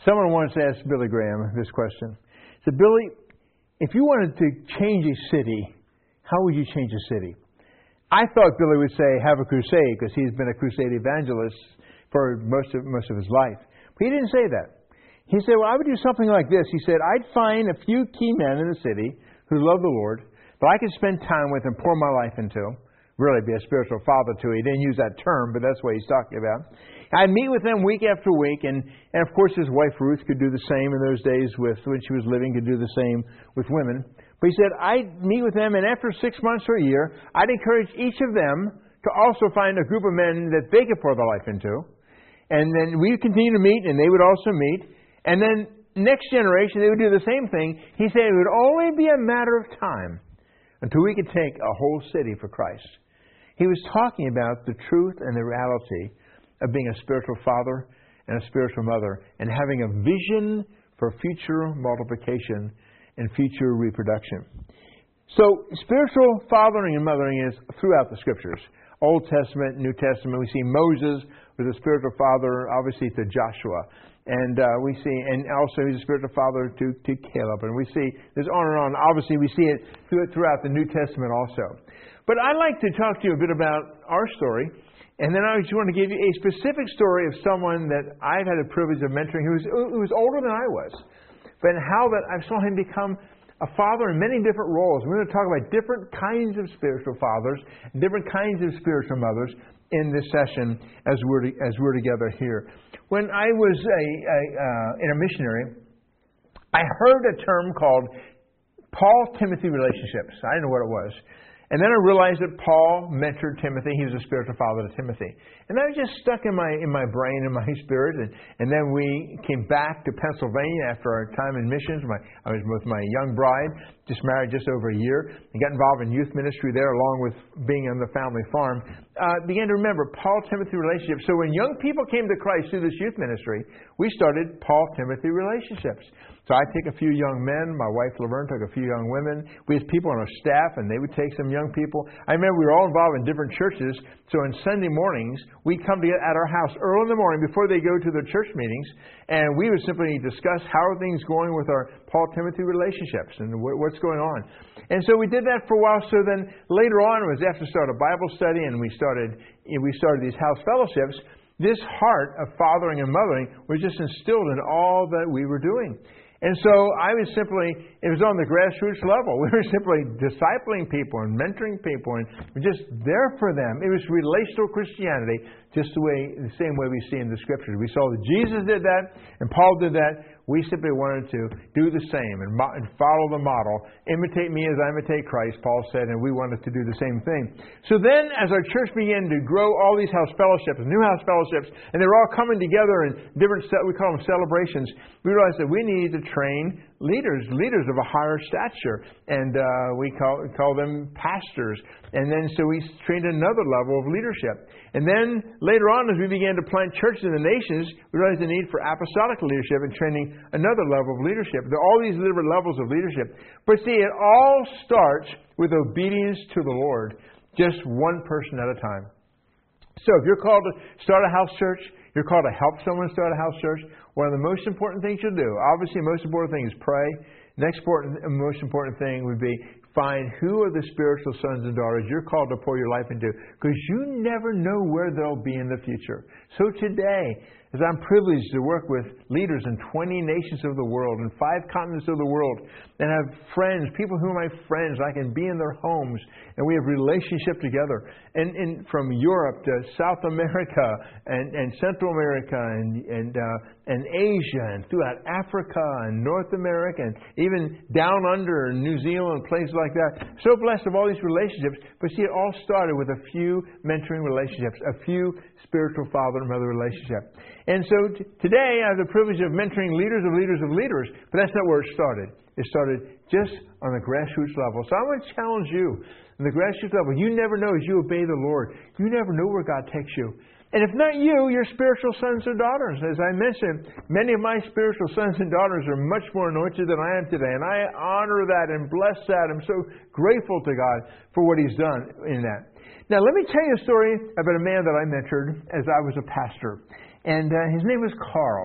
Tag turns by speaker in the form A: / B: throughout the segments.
A: Someone once asked Billy Graham this question. He said, Billy, if you wanted to change a city, how would you change a city? I thought Billy would say, have a crusade, because he's been a crusade evangelist for most of his life. But he didn't say that. He said, well, I would do something like this. He said, I'd find a few key men in the city who love the Lord, that I could spend time with and pour my life into. Really be a spiritual father to. He didn't use that term, but that's what he's talking about. I'd meet with them week after week, and of course his wife Ruth could do the same in those days when she was living, could do the same with women. But he said, I'd meet with them, and after 6 months or a year, I'd encourage each of them to also find a group of men that they could pour their life into. And then we'd continue to meet, and they would also meet. And then next generation, they would do the same thing. He said it would only be a matter of time until we could take a whole city for Christ. He was talking about the truth and the reality of being a spiritual father and a spiritual mother, and having a vision for future multiplication and future reproduction. So spiritual fathering and mothering is throughout the Scriptures. Old Testament, New Testament. We see Moses was a spiritual father, obviously, to Joshua. And we see, and also he's a spiritual father to Caleb. And we see, there's on and on. Obviously, we see it throughout the New Testament also. But I'd like to talk to you a bit about our story. And then I just want to give you a specific story of someone that I've had the privilege of mentoring who was older than I was. But how that I saw him become a father in many different roles. We're going to talk about different kinds of spiritual fathers, different kinds of spiritual mothers in this session as we're together here. When I was in a missionary, I heard a term called Paul-Timothy relationships. I didn't know what it was. And then I realized that Paul mentored Timothy. He was a spiritual father to Timothy. And that was just stuck in my brain and my spirit. And then we came back to Pennsylvania after our time in missions. I was with my young bride, just married just over a year, and got involved in youth ministry there along with being on the family farm. Began to remember Paul-Timothy relationships. So when young people came to Christ through this youth ministry, we started Paul-Timothy relationships. So I'd take a few young men. My wife Laverne took a few young women. We had people on our staff, and they would take some young people. I remember we were all involved in different churches. So on Sunday mornings, we'd come together at our house early in the morning before they go to their church meetings, and we would simply discuss how are things going with our Paul-Timothy relationships and what's going on. And so we did that for a while. So then later on, it was after we started a Bible study, and we started these house fellowships. This heart of fathering and mothering was just instilled in all that we were doing. And so it was on the grassroots level. We were simply discipling people and mentoring people and just there for them. It was relational Christianity, just the same way we see in the Scriptures. We saw that Jesus did that and Paul did that. We simply wanted to do the same and follow the model. Imitate me as I imitate Christ, Paul said, and we wanted to do the same thing. So then, as our church began to grow all these house fellowships, new house fellowships, and they were all coming together in different, we call them celebrations, we realized that we needed to train leaders of a higher stature, and we call them pastors. And then so we trained another level of leadership. And then later on, as we began to plant churches in the nations, we realized the need for apostolic leadership and training another level of leadership. There are all these different levels of leadership. But see, it all starts with obedience to the Lord, just one person at a time. So if you're called to start a house church, you're called to help someone start a house church, one of the most important things you'll do, obviously the most important thing is pray. Next most important thing would be find who are the spiritual sons and daughters you're called to pour your life into, because you never know where they'll be in the future. So today, as I'm privileged to work with leaders in 20 nations of the world and 5 continents of the world, and have friends, people who are my friends, I can be in their homes, and we have relationship together. And from Europe to South America and Central America and Asia and throughout Africa and North America and even down under New Zealand, places like that. So blessed of all these relationships. But see, it all started with a few mentoring relationships, a few spiritual father and mother relationships. And so today I have the privilege of mentoring leaders of leaders of leaders, but that's not where it started. It started just on the grassroots level. So I want to challenge you on the grassroots level. You never know as you obey the Lord. You never know where God takes you. And if not you, your spiritual sons and daughters. As I mentioned, many of my spiritual sons and daughters are much more anointed than I am today. And I honor that and bless that. I'm so grateful to God for what He's done in that. Now, let me tell you a story about a man that I mentored as I was a pastor. And his name was Carl.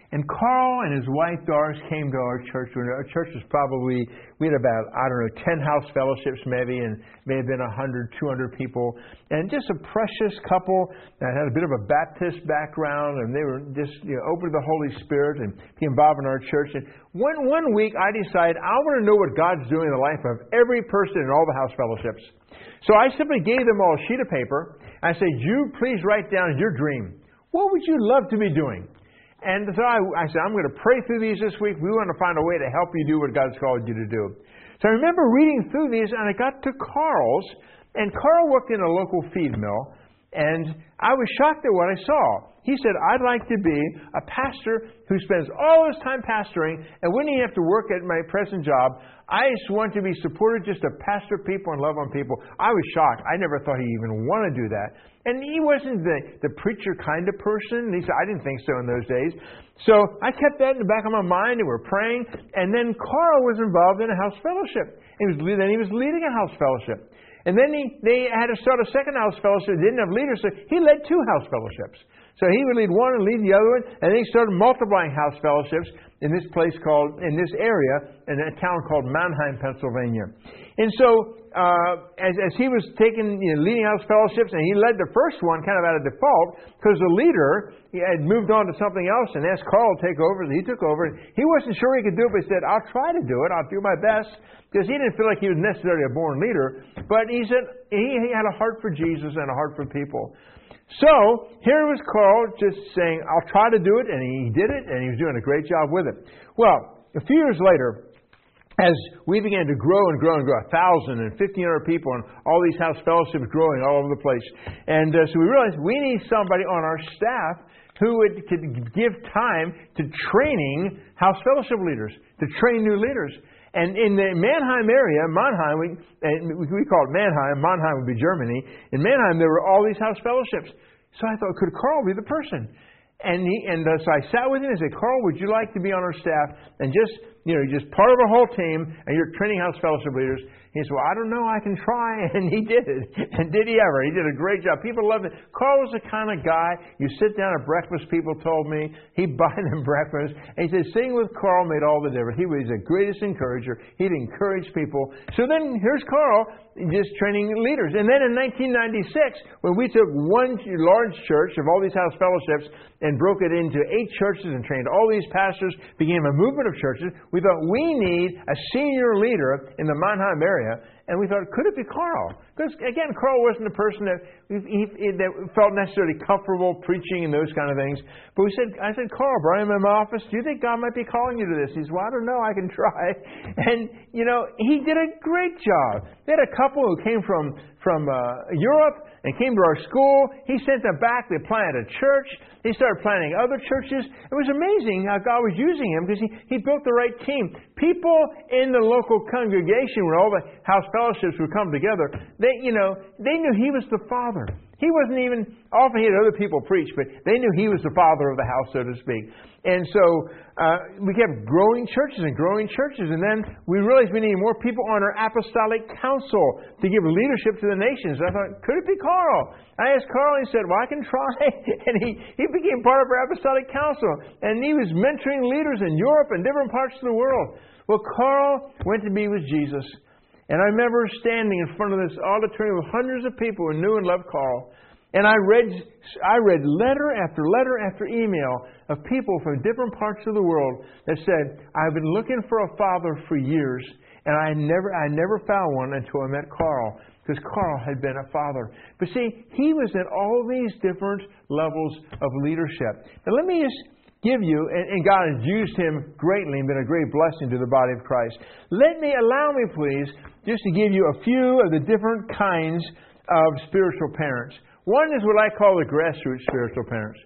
A: And Carl and his wife Doris came to our church. Our church was probably, we had about, 10 house fellowships maybe, and may have been 100, 200 people. And just a precious couple that had a bit of a Baptist background, and they were just open to the Holy Spirit and be involved in our church. And one week I decided I want to know what God's doing in the life of every person in all the house fellowships. So I simply gave them all a sheet of paper. I said, you please write down your dream. What would you love to be doing? And so I said, I'm going to pray through these this week. We want to find a way to help you do what God's called you to do. So I remember reading through these, and I got to Carl's, and Carl worked in a local feed mill, and I was shocked at what I saw. He said, I'd like to be a pastor who spends all his time pastoring, and when he have to work at my present job, I just want to be supported just to pastor people and love on people. I was shocked. I never thought he even want to do that. And he wasn't the preacher kind of person. He said, I didn't think so in those days. So I kept that in the back of my mind, and we're praying. And then Carl was involved in a house fellowship. He was leading a house fellowship. And then they had to start a second house fellowship. They didn't have leaders, so he led 2 house fellowships. So he would lead one and lead the other one, and then he started multiplying house fellowships in this area, in a town called Mannheim, Pennsylvania. And so as he was leading house fellowships, and he led the first one kind of out of default, because the leader had moved on to something else and asked Carl to take over. He took over. He wasn't sure he could do it, but he said, I'll try to do it. I'll do my best. Because he didn't feel like he was necessarily a born leader. But he said he had a heart for Jesus and a heart for people. So here was Carl just saying, I'll try to do it. And he did it. And he was doing a great job with it. Well, a few years later, as we began to grow and grow and grow, 1,000 and 1,500 people, and all these house fellowships growing all over the place. And so we realized we need somebody on our staff who could give time to training house fellowship leaders, to train new leaders. And in the Mannheim area, we call it Mannheim. Mannheim would be Germany. In Mannheim, there were all these house fellowships. So I thought, could Carl be the person? And so I sat with him and said, Carl, would you like to be on our staff and just part of a whole team, and you're training house fellowship leaders? He said, well, I don't know, I can try. And he did. And did he ever? He did a great job. People loved it. Carl was the kind of guy, you sit down at breakfast, people told me, he'd buy them breakfast. And he said, sitting with Carl made all the difference. He was the greatest encourager. He'd encourage people. So then here's Carl just training leaders. And then in 1996, when we took one large church of all these house fellowships and broke it into 8 churches and trained all these pastors, became a movement of churches, we thought we need a senior leader in the Mannheim area. And we thought, could it be Carl? Because, again, Carl wasn't a person that felt necessarily comfortable preaching and those kind of things. But I said, Carl, Brian, in my office, do you think God might be calling you to this? He said, well, I don't know, I can try. And, he did a great job. They had a couple who came from Europe and came to our school. He sent them back. They planted a church. They started planting other churches. It was amazing how God was using him because he built the right team. People in the local congregation, when all the house fellowships would come together, they knew he was the father. He wasn't even, often he had other people preach, but they knew he was the father of the house, so to speak. And so we kept growing churches. And then we realized we needed more people on our apostolic council to give leadership to the nations. I thought, could it be Carl? I asked Carl, and he said, well, I can try. And he became part of our apostolic council. And he was mentoring leaders in Europe and different parts of the world. Well, Carl went to be with Jesus. And I remember standing in front of this auditorium with hundreds of people who knew and loved Carl. And I read letter after letter after email of people from different parts of the world that said, I've been looking for a father for years, and I never found one until I met Carl, because Carl had been a father. But see, he was at all these different levels of leadership. Now let me just give you, and God has used him greatly and been a great blessing to the body of Christ. Allow me, please, just to give you a few of the different kinds of spiritual parents. One is what I call the grassroots spiritual parents.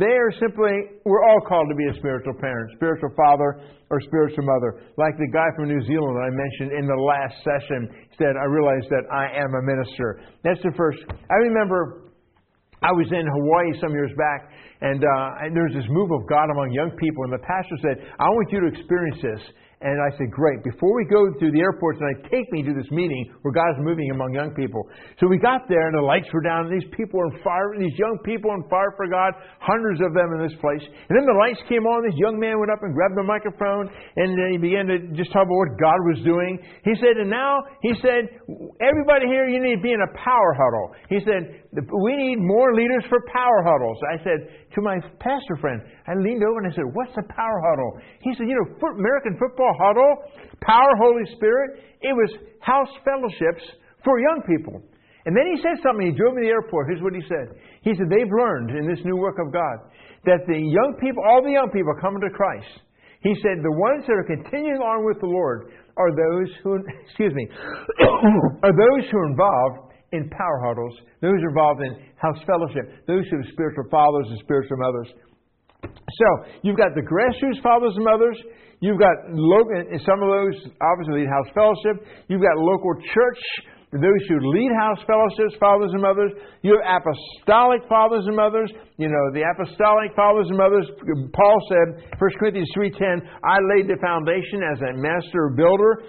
A: We're all called to be a spiritual parent, spiritual father, or spiritual mother. Like the guy from New Zealand that I mentioned in the last session said, I realized that I am a minister. That's the first. I remember I was in Hawaii some years back, and there was this move of God among young people, and the pastor said, I want you to experience this. And I said, great. Before we go through the airport tonight, take me to this meeting where God's moving among young people. So we got there and the lights were down and these people were on fire, these young people on fire for God, hundreds of them in this place. And then the lights came on, this young man went up and grabbed the microphone and he began to just talk about what God was doing. He said, everybody here, you need to be in a power huddle. He said, we need more leaders for power huddles. I said to my pastor friend, I leaned over and I said, what's a power huddle? He said, American football huddle, power, Holy Spirit. It was house fellowships for young people. And then he said something. He drove me to the airport. Here's what he said. He said, they've learned in this new work of God that the young people, all the young people coming to Christ, he said, the ones that are continuing on with the Lord are those who, are those who are involved in power huddles, those who are involved in house fellowship, those who are spiritual fathers and spiritual mothers. So, you've got the grassroots fathers and mothers. You've got some of those obviously lead house fellowship. You've got local church, those who lead house fellowships, fathers and mothers. You have apostolic fathers and mothers. The apostolic fathers and mothers, Paul said, 1 Corinthians 3:10, I laid the foundation as a master builder.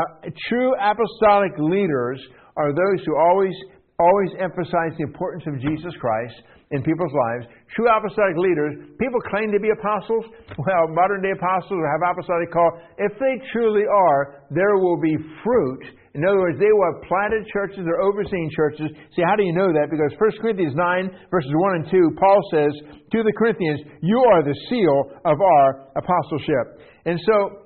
A: True apostolic leaders are those who always emphasize the importance of Jesus Christ in people's lives. True apostolic leaders, people claim to be apostles. Well, modern day apostles have apostolic call. If they truly are, there will be fruit. In other words, they will have planted churches or overseen churches. See, how do you know that? Because 1 Corinthians 9, verses 1 and 2, Paul says to the Corinthians, you are the seal of our apostleship. And so,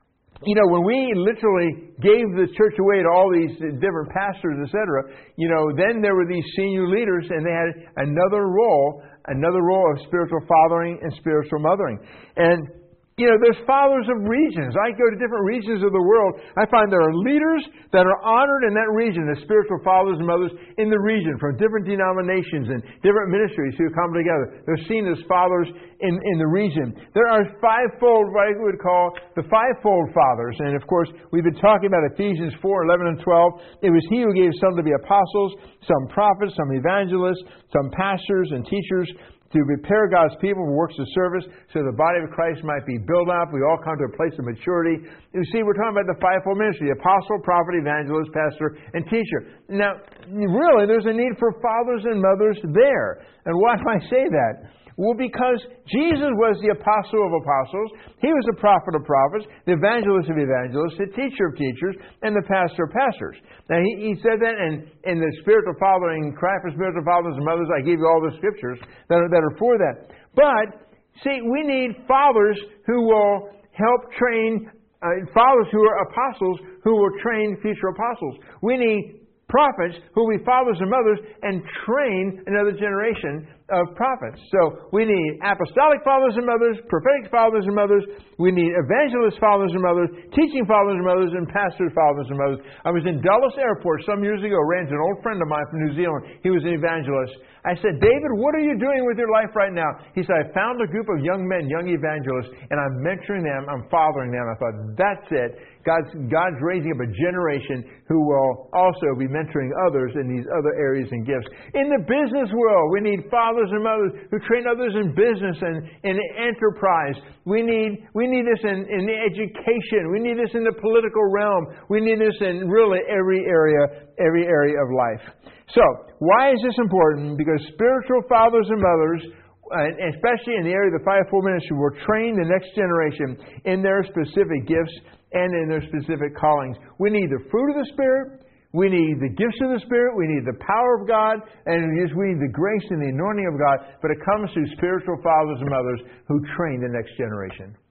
A: when we literally gave the church away to all these different pastors, etc., then there were these senior leaders and they had another role of spiritual fathering and spiritual mothering. And there's fathers of regions. I go to different regions of the world. I find there are leaders that are honored in that region, the spiritual fathers and mothers in the region from different denominations and different ministries who come together. They're seen as fathers in the region. There are fivefold, what I would call the fivefold fathers. And of course, we've been talking about Ephesians 4:11 and 12. It was He who gave some to be apostles, some prophets, some evangelists, some pastors and teachers, to prepare God's people for works of service so the body of Christ might be built up. We all come to a place of maturity. You see, we're talking about the fivefold ministry: apostle, prophet, evangelist, pastor, and teacher. Now, really, there's a need for fathers and mothers there. And why do I say that? Well, because Jesus was the apostle of apostles, He was the prophet of prophets, the evangelist of evangelists, the teacher of teachers, and the pastor of pastors. Now, he said that in the spiritual fathering, cry for spiritual fathers and mothers, I gave you all the scriptures that are for that. But, see, we need fathers who will help train, fathers who are apostles who will train future apostles. We need prophets who will be fathers and mothers and train another generation of prophets. So we need apostolic fathers and mothers, prophetic fathers and mothers. We need evangelist fathers and mothers, teaching fathers and mothers, and pastor fathers and mothers. I was in Dulles Airport some years ago, ran into an old friend of mine from New Zealand. He was an evangelist. I said, David, what are you doing with your life right now? He said, I found a group of young men, young evangelists, and I'm mentoring them, I'm fathering them. I thought, that's it. God's raising up a generation who will also be mentoring others in these other areas and gifts. In the business world, we need fathers and mothers who train others in business and in enterprise. We need this in the education. We need this in the political realm. We need this in really every area of life. So, why is this important? Because spiritual fathers and mothers, especially in the area of the fivefold ministry, will train the next generation in their specific gifts and in their specific callings. We need the fruit of the Spirit. We need the gifts of the Spirit. We need the power of God. And we need the grace and the anointing of God. But it comes through spiritual fathers and mothers who train the next generation.